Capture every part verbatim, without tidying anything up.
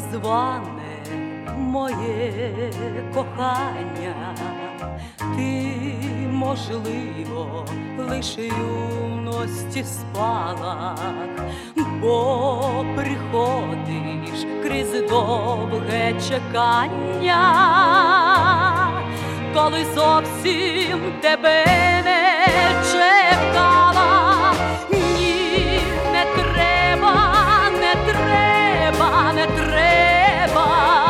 незване моє кохання, ти, можливо, лише юності спалах, бо приходиш крізь довге чекання, коли зовсім тебе не чекала. Ні, не треба, не треба, не треба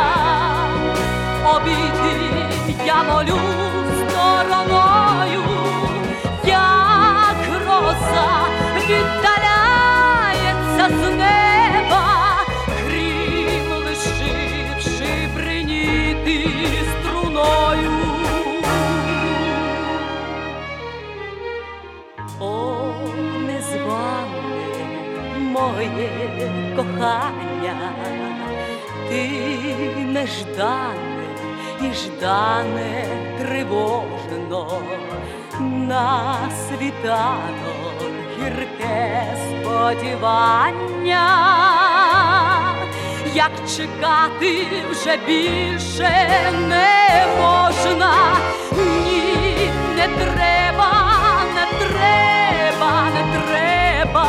обійти, я молю стороною, як гроза віддаляється з неба, грім лишивши бриніти струною. О, незване моє кохання, ти неждане і ждане тривожно, на світанок гірке сподівання, як чекати вже більше не можна. Ні, не треба, не треба, не треба.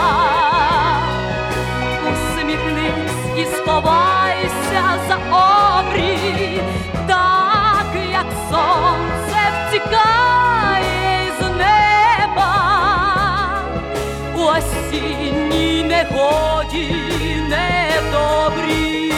Усміхнись і сховайся за обрій, так як сонце втікає із неба у осінній негоді недобрій.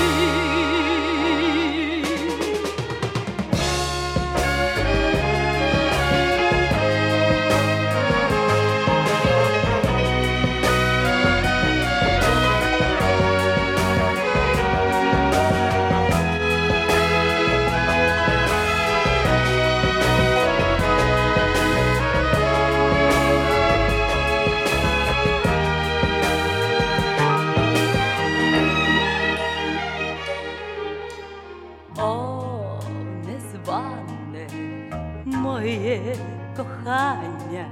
О, незване моє кохання,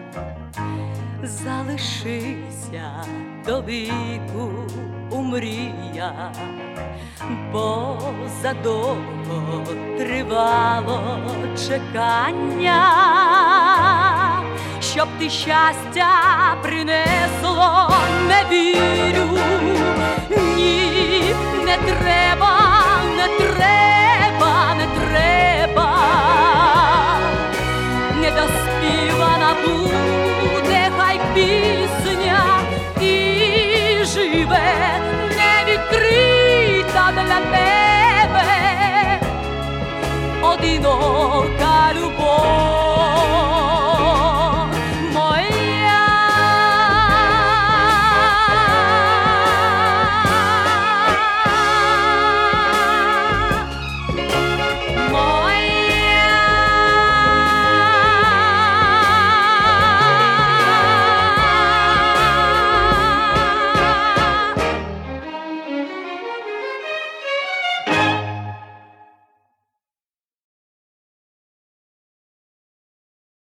залишися до віку у мріях, бо задовго тривало чекання, щоб ти щастя принесло, не вірю. Ні, не треба, не треба, не треба. Недоспівана буде хай пісня і живе невідкрита для тебе одинока